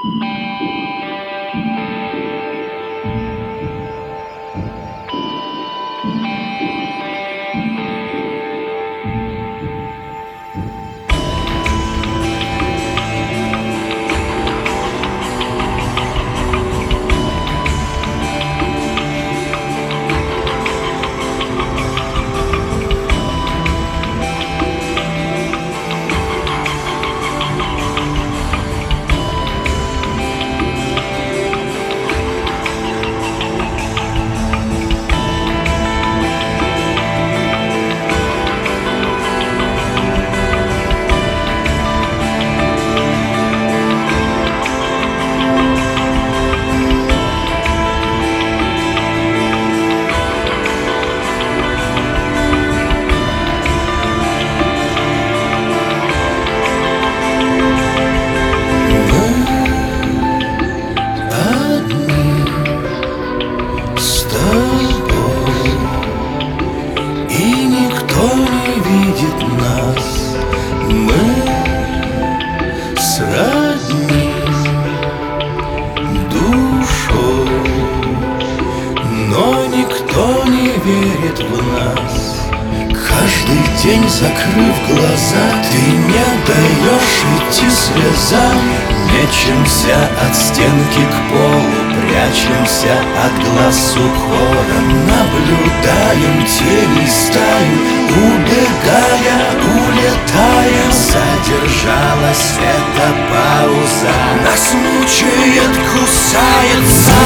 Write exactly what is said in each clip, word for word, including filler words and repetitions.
верит в нас. Каждый день, закрыв глаза, ты не даешь идти слезам. Мечемся от стенки к полу, прячемся от глаз укором. Наблюдаем тени стаю, убегая, улетая. Задержалась эта пауза, нас мучает, кусается.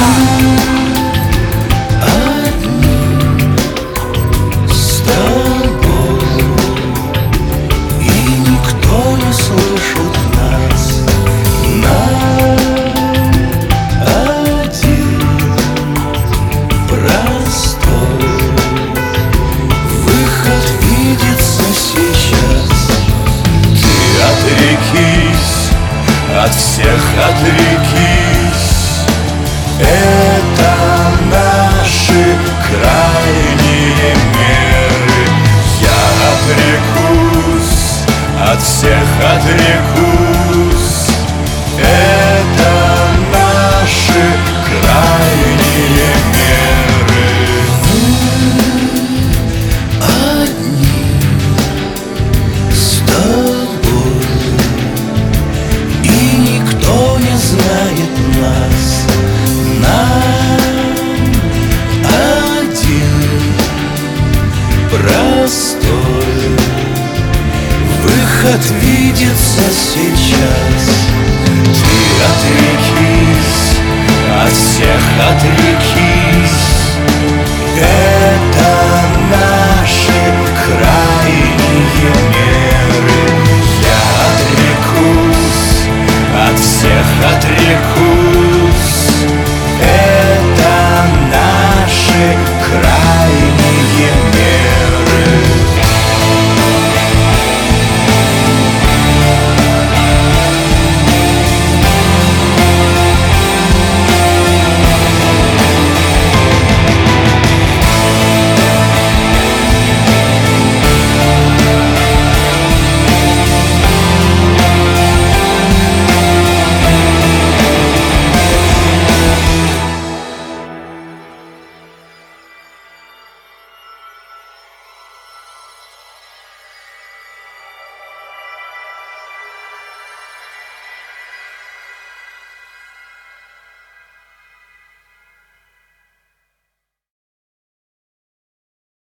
От всех отрекись, это наши крайние меры. Я отрекусь, от всех отрекусь, это наши крайние меры. Одни с тобой, знает нас, нам один простой выход видится сейчас. Ты отрекись, от всех отрекись, это наши крайние меры. Я отрекусь, от всех отрекусь.